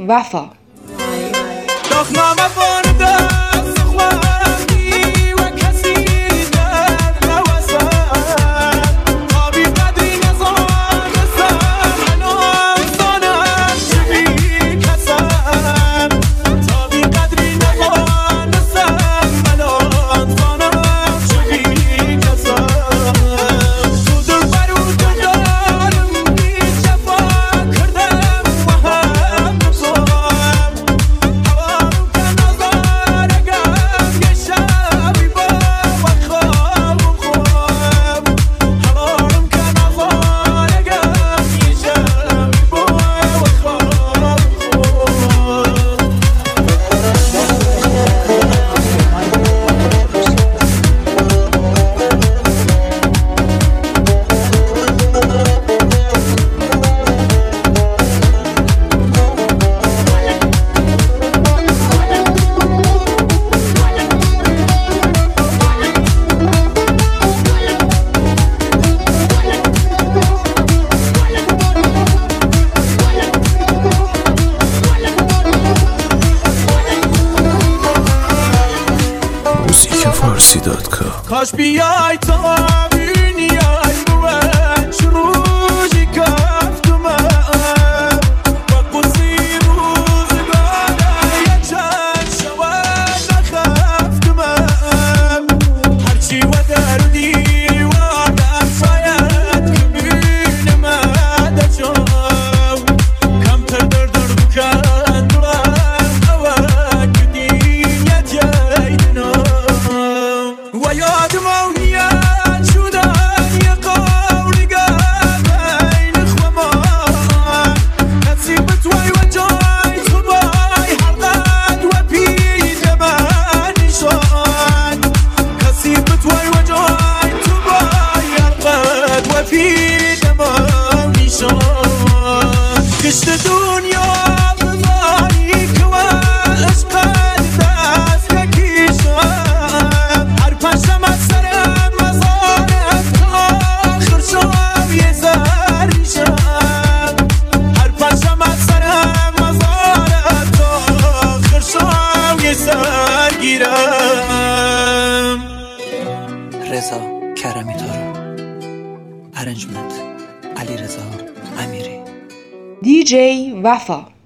وفا. کاش بیای تا بینی ای روی روزی کفتم با قصی روزگاره یه چند شود نخفتم هرچی و دردی و در شاید که بینم دجام کمتر درد بکن دلم اوه کدیت ییدنم و یادم اوهیت شدن یه قوریگه بین خوامان نصیب توی و جای تو بای حرقت و پیده من نشان نصیب توی و جای تو بای حرقت و پیده من نشان کشت دنیا بزاری که و عشقت دست نکیشم هر پشم از سرم مزارت تا آخر شب یه زریشم هر پشم از سرم مزارت تا آخر شب یه سرگیرم. رضا کرمی تارا، ارنجمنت علی رضا امیری. DJ وفا.